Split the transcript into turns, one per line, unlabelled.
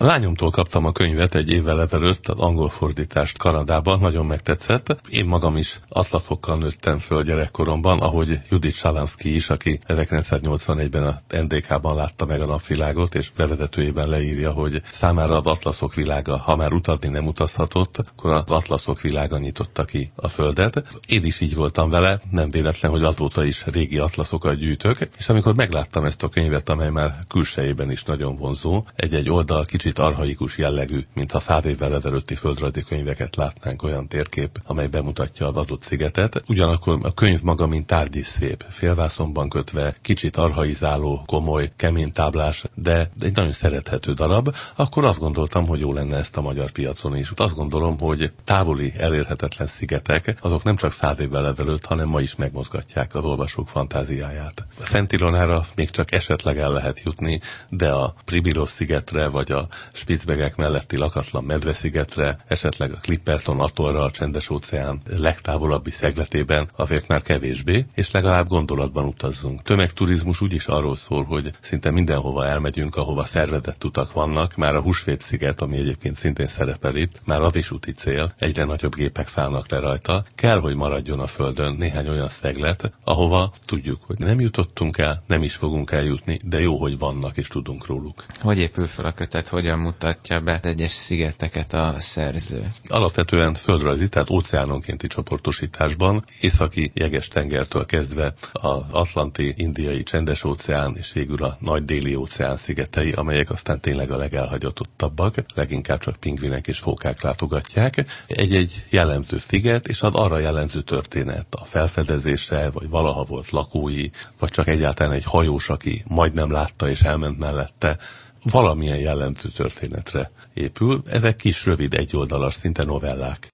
A lányomtól kaptam a könyvet egy évvel ezelőtt, az angol fordítást Kanadában, nagyon megtetszett. Én magam is atlaszokkal nőttem föl gyerekkoromban, ahogy Judith Shalansky is, aki 1981-ben a NDK-ban látta meg a napvilágot, és bevezetőjében leírja, hogy számára az atlaszok világa, ha már utazni nem utazhatott, akkor az atlaszok világa nyitotta ki a Földet. Én is így voltam vele, nem véletlen, hogy azóta is régi atlaszokat gyűjtök, és amikor megláttam ezt a könyvet, amely már külsejében is nagyon vonzó, egy oldal kicsit archaikus jellegű, mintha 100 évvel ezelőtti földrajzi könyveket látnánk, olyan térkép, amely bemutatja az adott szigetet. Ugyanakkor a könyv maga, mint tárgy is szép, félvászonban kötve, kicsit archaizáló, komoly, kemény táblás, de egy nagyon szerethető darab. Akkor azt gondoltam, hogy jó lenne ezt a magyar piacon is. Azt gondolom, hogy távoli, elérhetetlen szigetek, azok nem csak 100 évvel ezelőtt, hanem ma is megmozgatják az olvasók fantáziáját. Szent Ilonára még csak esetleg el lehet jutni, de a Pribilos szigetre, vagy a Spitzbergek melletti lakatlan medveszigetre, esetleg a Clipperton atollra, a Csendes-óceán legtávolabbi szegletében azért már kevésbé, és legalább gondolatban utazzunk. Tömegturizmus úgyis arról szól, hogy szinte mindenhova elmegyünk, ahova szervezett utak vannak, már a Húsvét-sziget, ami egyébként szintén szerepel itt, már az is úti cél, egyre nagyobb gépek szállnak le rajta. Kell, hogy maradjon a Földön néhány olyan szeglet, ahova tudjuk, hogy nem jutottunk el, nem is fogunk eljutni, de jó, hogy vannak és tudunk róluk.
Hogy épül fel a kötet, hogyan mutatja be egyes szigeteket a szerző?
Alapvetően földrajzi, tehát óceánonkénti csoportosításban, északi jeges-tengertől kezdve az Atlanti, Indiai, Csendes-óceán és végül a nagy déli óceán szigetei, amelyek aztán tényleg a legelhagyottabbak, leginkább csak pingvinek és fókák látogatják. Egy jellemző sziget, és az arra jellemző történet, a felfedezésre, vagy valaha volt lakói, vagy csak egyáltalán egy hajós, aki majdnem látta és elment mellette, valamilyen jellemző történetre épül. Ezek kis, rövid, egyoldalas, szinte novellák.